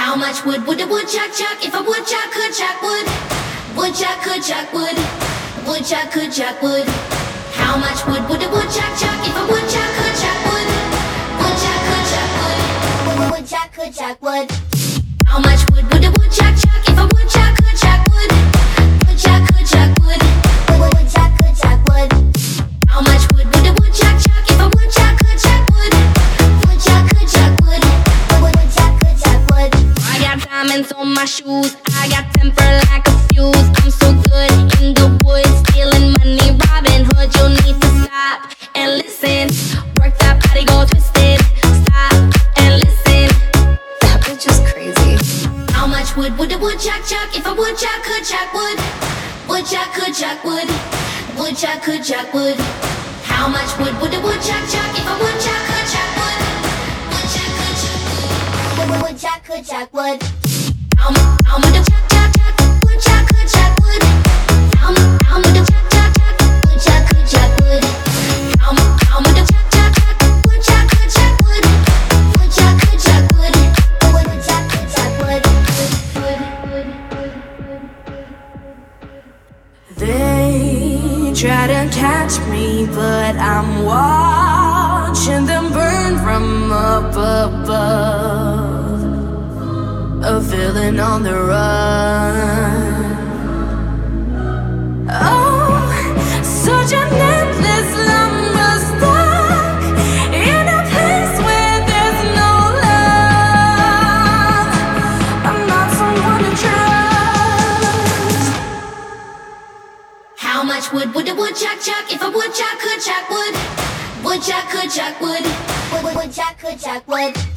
How much would a woodchuck chuck if a woodchuck could chuck wood? Woodchuck could chuck wood. Woodchuck could chuck wood. How much would a woodchuck chuck if a woodchuck could chuck wood? Woodchuck could chuck wood. Woodchuck could chuck wood. How much would a woodchuck chuck if a woodchuck could chuck wood? Woodchuck could chuck wood. Woodchuck could chuck wood. How much would a woodchuck chuck if a woodchuck could chuck wood? Woodchuck could chuck wood. Woodchuck could chuck wood. I got diamonds on my shoes. I got temper like a fuse. I'm so good in the woods, stealing money, Robin Hood. You'll need to stop and listen. Work that body, go twisted. Stop and listen. That bitch is crazy. How much would a woodchuck chuck if a woodchuck could chuck wood? Woodchuck could chuck wood. Woodchuck could chuck wood. How much would a woodchuck chuck if a woodchuck could chuck wood? Woodchuck could chuck wood. Woodchuck could chuck wood. How much a chuck chuck chuck? Woodchuck could chuck wood. How much a chuck chuck chuck? Woodchuck could chuck wood. How much a chuck chuck chuck? Woodchuck could chuck wood. Woodchuck could chuck wood. Woodchuck could chuck wood. They try to catch me, but I'm watching them burn from up above. A villain on the run. Oh, such an endless lumber stuck in a place where there's no love. I'm not someone to trust. How much would a woodchuck chuck if a woodchuck could chuck wood? Woodchuck could chuck wood. Woodchuck could chuck wood.